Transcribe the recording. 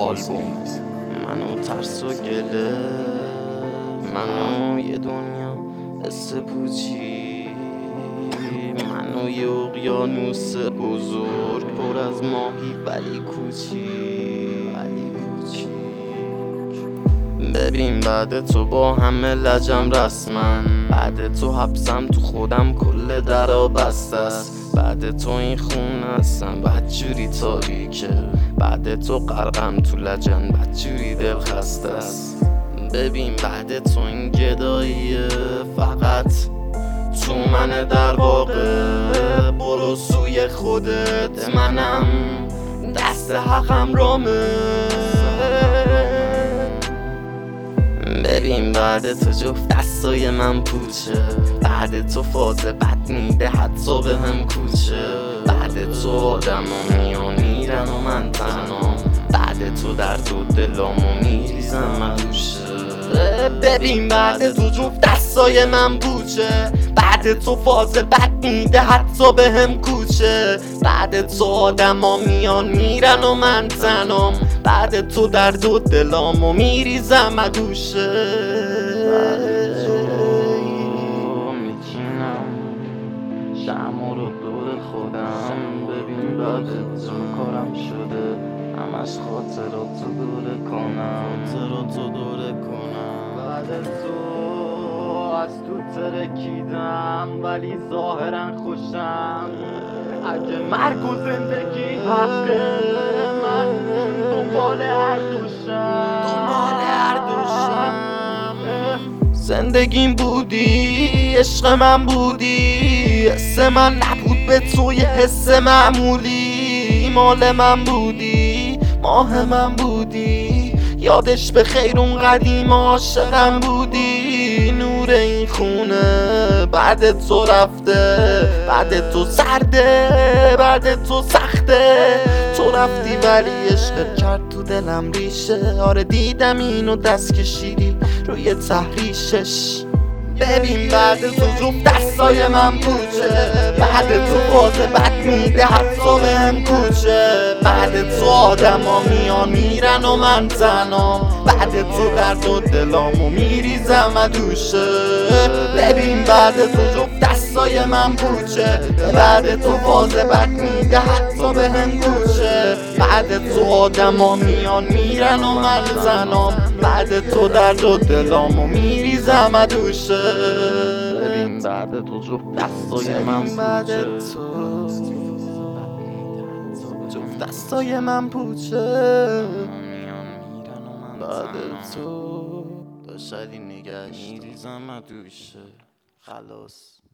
آلبوم. منو ترس و گله، منو یه دنیا حس پوچی، منو یه اقیانوس بزرگ پر از ماهی ولی کوچیک. ببین بعد تو با همه لجم رسمن، بعد تو حبسم تو خودم کل درا بسته است، بعد تو این خونه هستم بدجوری تاریکه، بعد تو غرقم تو لجن بدجوری دل خسته است. ببین بعد تو این گداییه فقط تو منه در واقع، برو سوی خودت منم دست حقم رامه. ببین بعد تو جفت دستای من پوچه، بعد تو فاز بد میده حتی به هم کوچه، بعد تو آدم ها میان میرن و من تنام، بعد تو درد و دلامو میریزم مدوشه. ببین بعد تو جفت دستای من پوچه، بعد تو فاز بد میده حتی به هم کوچه، بعد تو آدم ها میان میرن و من تنام، بعد تو درد و دلامو میریزم مدوشه. میچینم شمع رو دور خودم، ببین بعد تو کارم شده همش خاطراتو دوره کنم، بعد تو از تو ترکیدم ولی ظاهرا خوشم، اگه مرگ و زندگی حقه من دنبال هر دوشم. زندگیم بودی، عشق من بودی، حس من نبود به تو یه حس معمولی، مال من بودی، ماه من بودی، یادش به خیر اون قدیم عاشقم بودی، نور این خونه بعد تو رفته، بعد تو سرده، بعد تو سخته، تو رفتی ولی عشق کرد تو دلم ریشه، آره دیدم اینو دست کشیدی روی تحریشش. ببین بعد تو جفت دستای من پوچه، بعد تو باز بد میده حتی به هم کوچه، بعد تو آدم ها میان میرن و من تنام، بعد تو درد و دلامو میریزم مدوشه. ببین بعد تو جفت دستای من پوچه، بعد تو باز بد میده حتی به هم کوچه، بعد تو آدم ها میان میرن و من تنام، بعد تو درد و دلامو میریزم مدوشه. ببین بعد تو جفت دستای من پوچه، جفت دستای من پوچه، بعد تو داشتی نگشت میریزم مدوشه. خلاص.